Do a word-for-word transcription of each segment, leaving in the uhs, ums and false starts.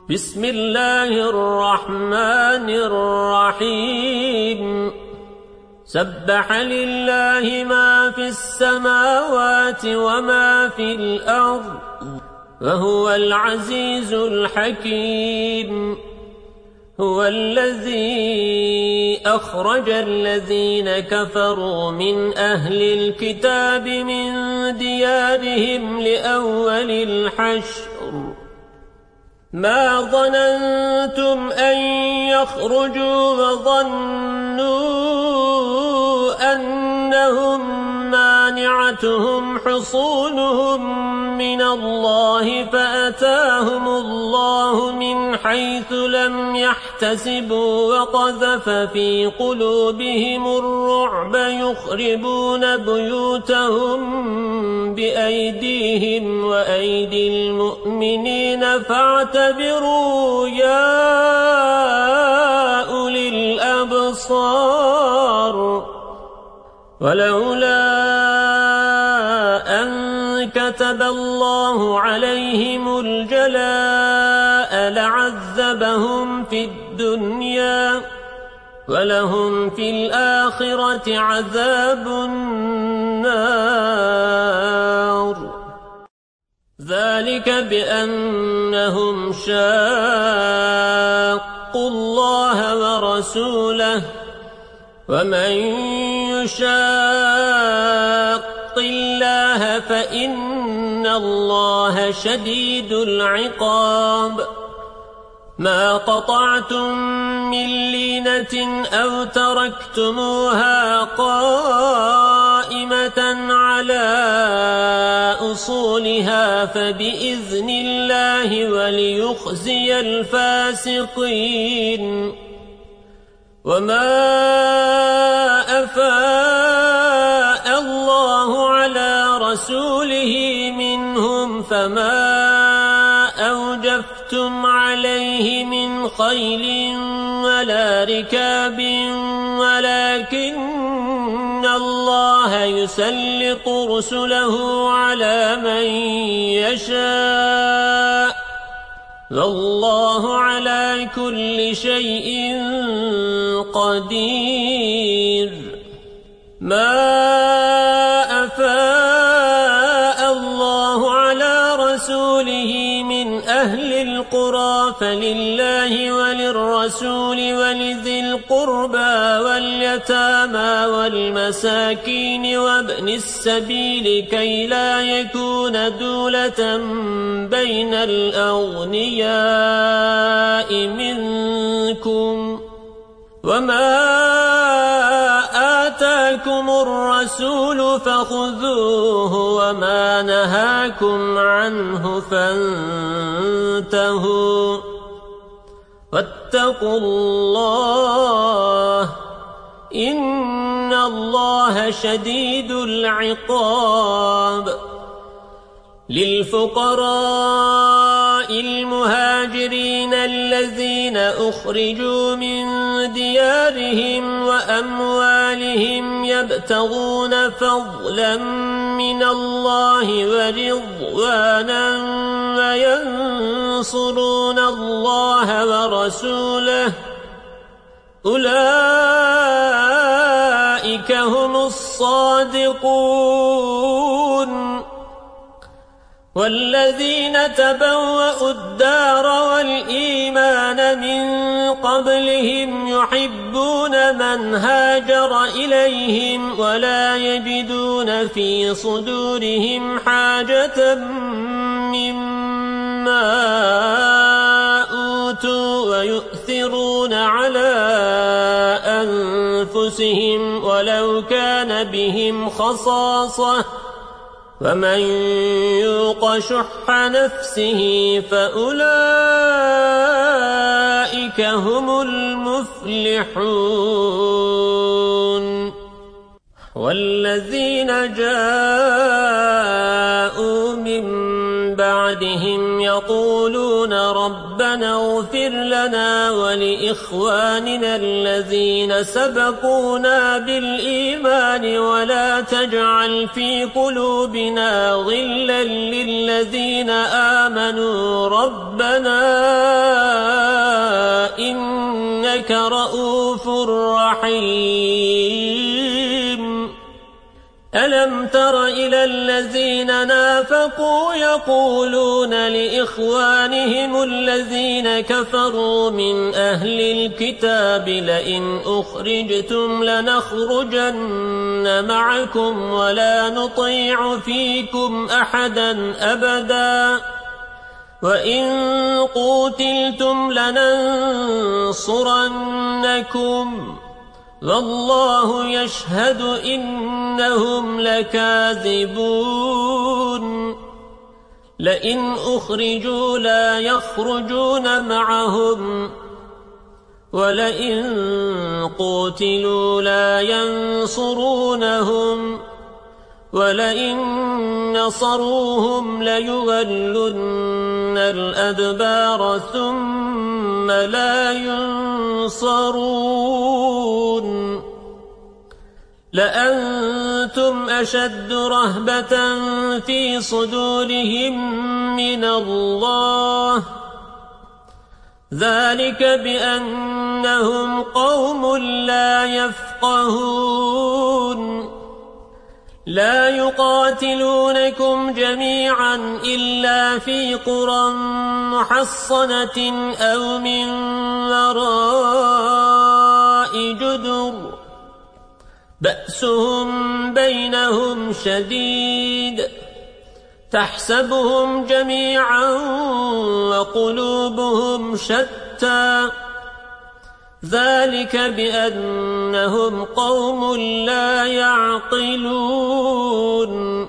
بسم الله الرحمن الرحيم سبح لله ما في السماوات وما في الأرض وهو العزيز الحكيم هو الذي أخرج الذين كفروا من أهل الكتاب من ديارهم لأول الحشر ما ظننتم أن يخرجوا وظنوا أنهم مانعتهم حصونهم من الله فأتاهم الله من حيث لم يحتسبوا وقذف في قلوبهم الرعب يخربون بيوتهم بأيديهم وأيدي المؤمنين فاعتبروا يا أولي الأبصار ولولا أن كتب الله عليهم الجلاء لعذبهم في الدنيا ولهم في الآخرة عذاب النار ذلك بأنهم شاقوا الله ورسوله ومن يشاق الله فإن الله شديد العقاب ما قطعتم من لينة أو تركتموها قائمة على أصولها فبإذن الله وليخزي الفاسقين وما أفاء الله على رسوله منهم فما أوجفتم عليه من خيل ولا ركاب ولكن الله يسلط رسله على من يشاء والله على كل شيء قدير ما أفاء الله على رسوله من أهل القرى فلله وللرسول ولذي القربى واليتامى والمساكين وابن السبيل كي لا يكون دولة بين الأغنياء منكم وما آتاكم الرسول فخذوه وما نهاكم عنه فانتهوا واتقوا الله إن الله شديد العقاب للفقراء المهاجرين الذين أخرجوا من ديارهم وأموالهم يبتغون فضلا من الله ورضوانا وينصرون الله ورسوله أولئك هم الصادقون والذين تبوأوا الدار والإيمان من قبلهم يحبون من هاجر إليهم ولا يجدون في صدورهم حاجة مما أوتوا ويؤثرون على أنفسهم ولو كان بهم خصاصة ومن يوق شح نفسه فأولئك هم المفلحون والذين جاءوا من بعدهم يقولون ربنا اغفر لنا ولإخواننا الذين سبقونا بالإيمان ولا تجعل في قلوبنا غلا للذين آمنوا ربنا إنك رؤوف رحيم ألم تر إلى الذين نافقوا يقولون لإخوانهم الذين كفروا من أهل الكتاب لئن أخرجتم لنخرجن معكم ولا نطيع فيكم أحدا أبدا وإن قوتلتم لننصرنكم والله يشهد إنهم لكاذبون لئن أخرجوا لا يخرجون معهم ولئن قوتلوا لا ينصرونهم ولئن نصروهم ليولن الأدبار ثم لا ينصرون لأنتم أشد رهبة في صدورهم من الله ذلك بأنهم قوم لا يفقهون لا يقاتلونكم جميعا إلا في قرى محصنة أو من وراء جدر بأسهم بينهم شديد تحسبهم جميعا وقلوبهم شتى ذلك بأنهم قوم لا يعقلون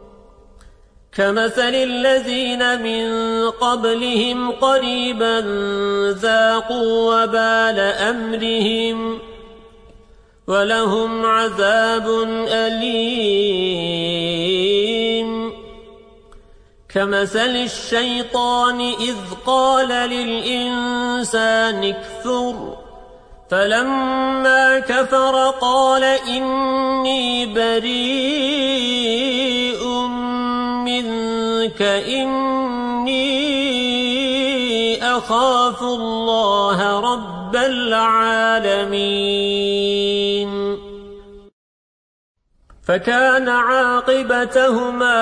كمثل الذين من قبلهم قريبا ذاقوا وبال أمرهم ولهم عذاب أليم كمثل الشيطان إذ قال للإنسان اكفر فلما كفر قال إني بريء منك إني أخاف الله رب العالمين فكان عاقبتهما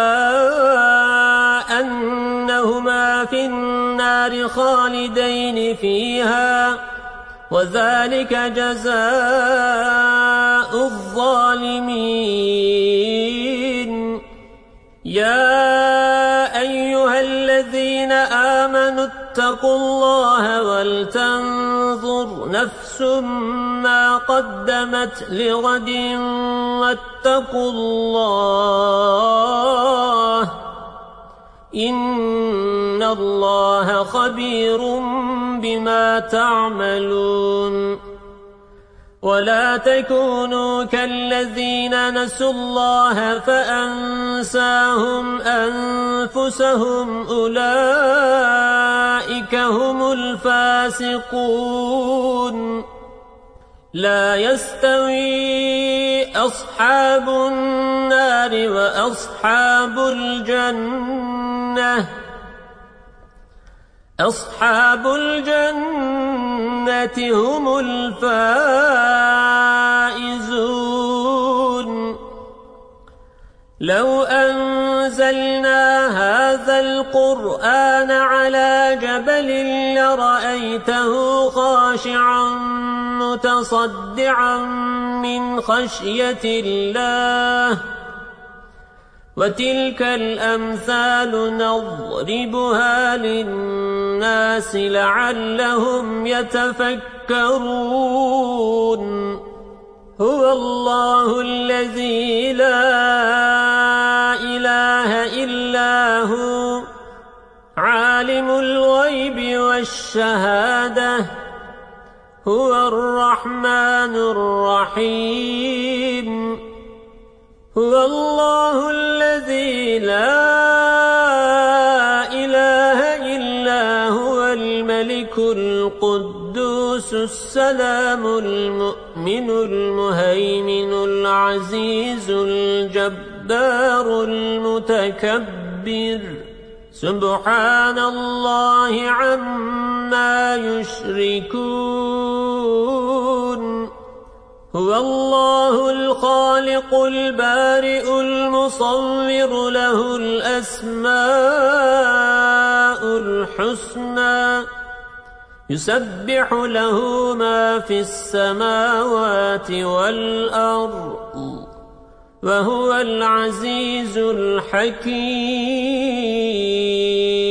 أنهما في النار خالدين فيها وذلك جزاء الظالمين يا أيها الذين آمنوا اتقوا الله ولتنظر نفس ما قدمت لغد واتقوا الله إن الله خبير بما تعملون ولا تكونوا كالذين نسوا الله فأنساهم أنفسهم أولئك هم الفاسقون لا يستوي أصحاب النار وأصحاب الجنة أصحاب الجنة هم الفائزون لو أنزلنا هذا القرآن على جبل لرأيته خاشعا متصدعا من خشية الله وتلك الأمثال نضربها للناس لعلهم يتفكرون هو الله الذي لا إله إلا هو عالم الغيب والشهادة هو الرحمن الرحيم هو الله الذي لا إله إلا هو الملك القدوس السلام المؤمن المهيمن العزيز الجبار المتكبر سبحان الله عما يشركون هو الله الخالق البارئ المصور له الأسماء الحسنى يسبح له ما في السماوات والأرض وهو العزيز الحكيم.